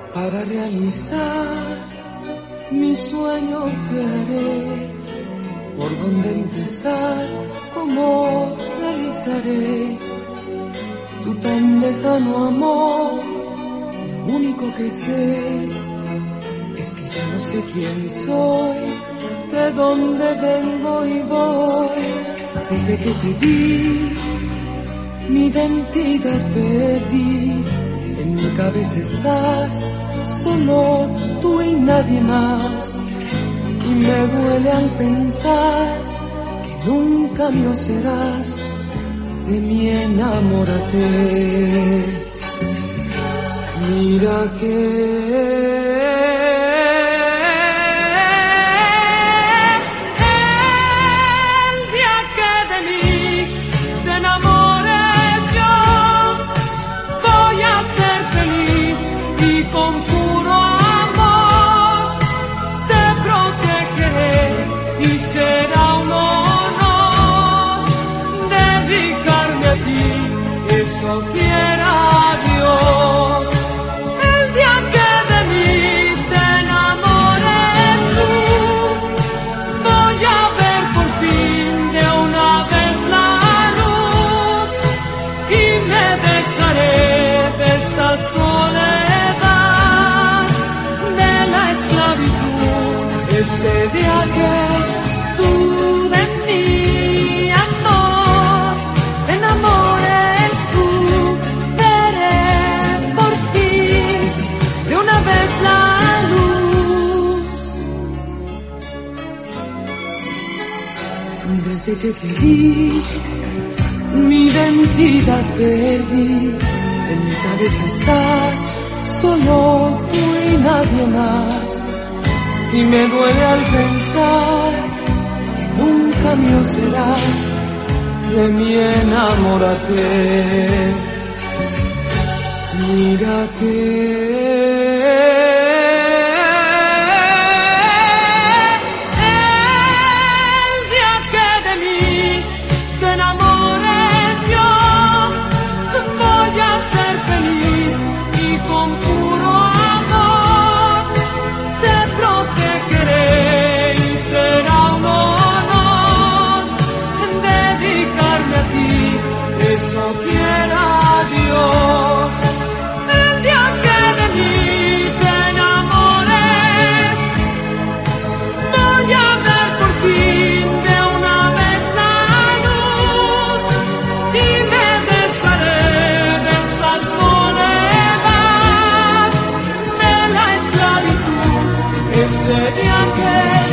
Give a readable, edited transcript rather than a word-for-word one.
Para realizar mi sueño te haré. ¿Por dónde empezar? ¿Cómo realizaré tu tan lejano amor? Lo único que sé es que ya no sé quién soy, de dónde vengo y voy. Desde que te vi, mi identidad perdí. En mi cabeza estás, solo tú y nadie más. Y me duele al pensar que nunca mío serás. De mí enamórate. Mira que con puro amor te protegeré y será un honor dedicarme a ti, eso quiera Dios. El día que de mí te enamores tú, voy a ver por fin de una vez la luz y me desharé de esta soledad. Ese día que tú de mi amor te enamores tú, veré por ti de una vez la luz. Desde que te vi, mi identidad perdí. En mi cabeza estás, solo tú y nadie más. Y me duele al pensar que nunca mío serás. De mí enamórate. Mira que el día que de mí te enamores yo, voy a ser feliz y con puro amor te protegeré y será un honor dedicarme a ti, eso quiera Dios. El día que de mí te enamores, voy a ver por fin de una vez la luz y me desharé de esta soledad, de la esclavitud. Ese día que